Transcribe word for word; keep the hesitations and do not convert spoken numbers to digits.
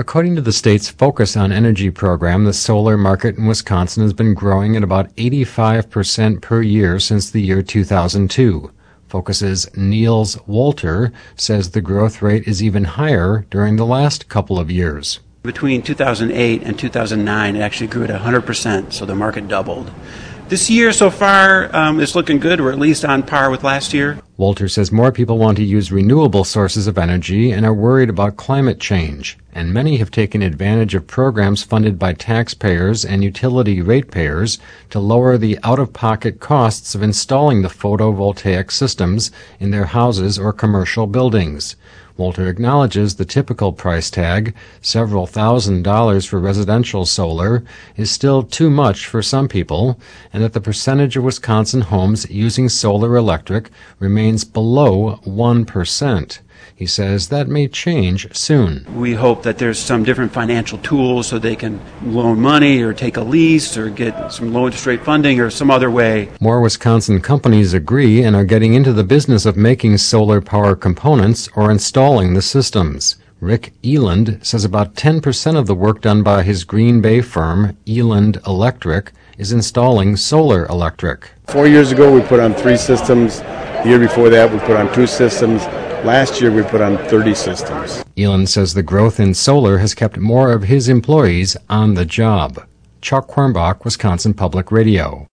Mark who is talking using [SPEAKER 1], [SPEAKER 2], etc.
[SPEAKER 1] According to the state's Focus on Energy program, the solar market in Wisconsin has been growing at about eighty-five percent per year since the year two thousand two. Focus's Niels Wolter says the growth rate is even higher during the last couple of years.
[SPEAKER 2] Between two thousand eight and two thousand nine, it actually grew at one hundred percent, so the market doubled. This year so far, um, it's looking good. We're at least on par with last year.
[SPEAKER 1] Wolter says more people want to use renewable sources of energy and are worried about climate change, and many have taken advantage of programs funded by taxpayers and utility ratepayers to lower the out-of-pocket costs of installing the photovoltaic systems in their houses or commercial buildings. Wolter acknowledges the typical price tag, several thousand dollars for residential solar, is still too much for some people, and that the percentage of Wisconsin homes using solar electric remains below one percent. He says that may change soon.
[SPEAKER 2] We hope that there's some different financial tools so they can loan money or take a lease or get some low interest rate funding or some other way.
[SPEAKER 1] More Wisconsin companies agree and are getting into the business of making solar power components or installing the systems. Rick Eland says about ten percent of the work done by his Green Bay firm, Eland Electric, is installing solar electric.
[SPEAKER 3] Four years ago we put on three systems. The year before that we put on two systems. Last year we put on thirty systems.
[SPEAKER 1] Eland says the growth in solar has kept more of his employees on the job. Chuck Quirmbach, Wisconsin Public Radio.